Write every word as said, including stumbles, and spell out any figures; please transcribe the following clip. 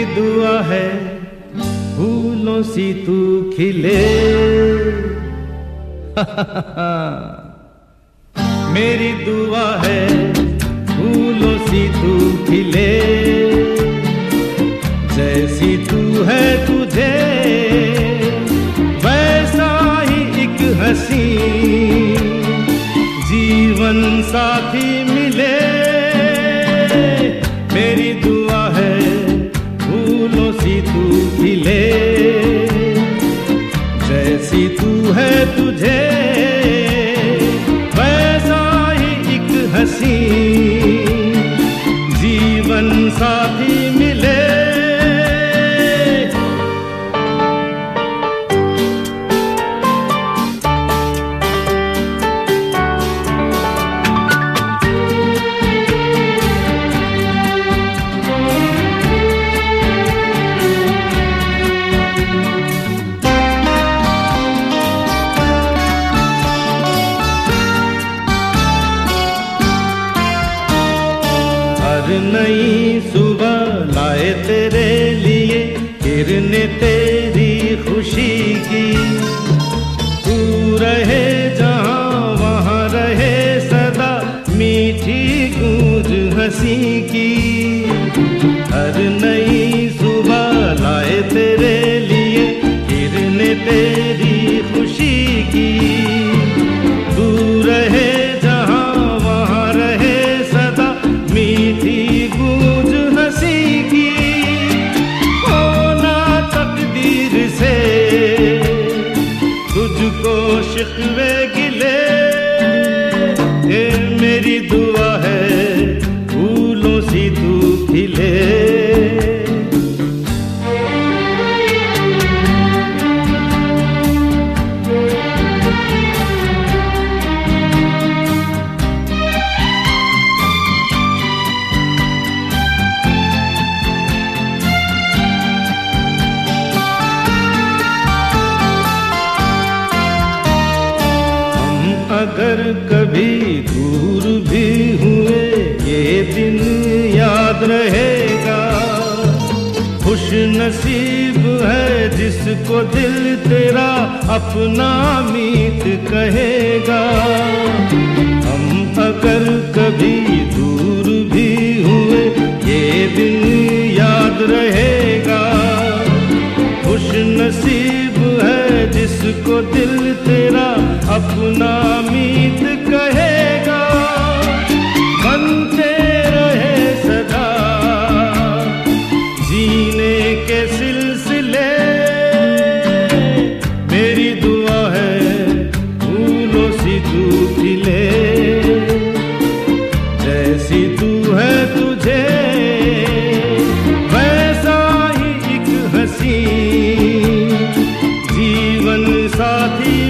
दुआ है फूलों सी तू खिले। मेरी दुआ है फूलों सी तू खिले। जैसी तू है तुझे वैसा ही एक हंसी जीवन साथी मिले। मेरी दुआ है फूलों सी तू खिले। जैसी तू है तुझे वैसा ही एक हंसी जीवन साथी मिले। नई सुबह लाए तेरे लिए किरने तेरी खुशी की। तू रहे जहाँ वहाँ रहे सदा मीठी गूंज हंसी की। हर नई सुबह लाए तेरे लिए किरने तेरी खुशी की। तू रहे जहाँ वहाँ रहे सदा मीठी गूंज हंसी की। होना तकदीर से तुझको शिकवे गिले। ए मेरी दुआ है फूलों सी तू खिले। अगर कभी दूर भी हुए ये दिन याद रहेगा। खुश नसीब है जिसको दिल तेरा अपना मीत कहेगा। हम अगर कभी दूर भी हुए ये दिन याद रहेगा। खुश नसीब है जिसको दिल तेरा अपना मीत कहेगा। बनते रहे सदा जीने के सिलसिले। मेरी दुआ है फूलों सी तू खिले। जैसी तू है तुझे वैसा ही एक हंसी जीवन साथी